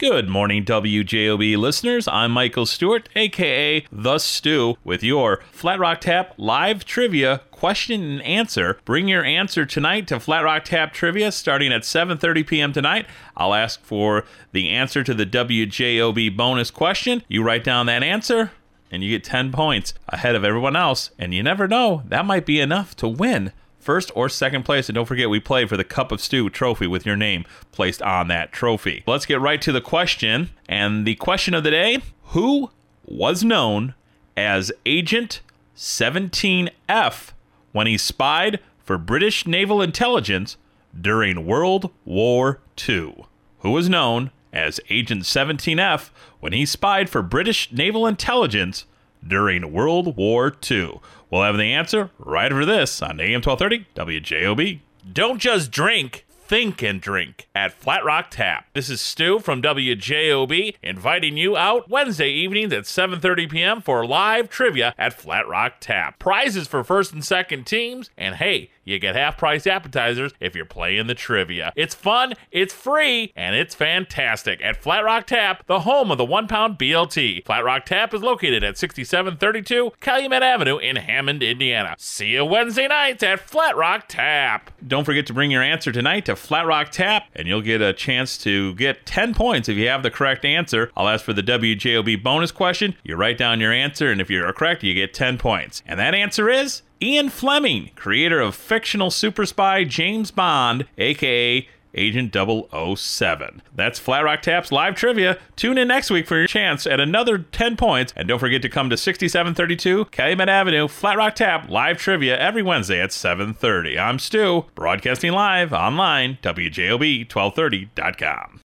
Good morning, WJOB listeners. I'm Michael Stewart, a.k.a. The Stew, with your Flat Rock Tap live trivia question and answer. Bring your answer tonight to Flat Rock Tap Trivia starting at 7:30 p.m. tonight. I'll ask for the answer to the WJOB bonus question. You write down that answer, and you get 10 points ahead of everyone else. And you never know, that might be enough to win first or second place. And don't forget, we play for the Cup of Stew trophy with your name placed on that trophy. Let's get right to the question. And the question of the day: who was known as Agent 17F when he spied for British naval intelligence during World War II? Who was known as Agent 17F when he spied for British naval intelligence during World War II? We'll have the answer right after this on AM 1230 WJOB. Don't just drink, think and drink at Flat Rock Tap. This is Stu from WJOB inviting you out Wednesday evenings at 7:30 p.m. for live trivia at Flat Rock Tap. Prizes for first and second teams, and hey, you get half-price appetizers if you're playing the trivia. It's fun, it's free, and it's fantastic at Flat Rock Tap, the home of the 1-pound BLT. Flat Rock Tap is located at 6732 Calumet Avenue in Hammond, Indiana. See you Wednesday nights at Flat Rock Tap. Don't forget to bring your answer tonight to Flat Rock Tap, and you'll get a chance to get 10 points if you have the correct answer. I'll ask for the WJOB bonus question. You write down your answer, and if you're correct, you get 10 points. And that answer is Ian Fleming, creator of fictional super spy James Bond, a.k.a. Agent 007. That's Flat Rock Tap's live trivia. Tune in next week for your chance at another 10 points. And don't forget to come to 6732 Calumet Avenue, Flat Rock Tap, live trivia every Wednesday at 7:30. I'm Stu, broadcasting live online, WJOB1230.com.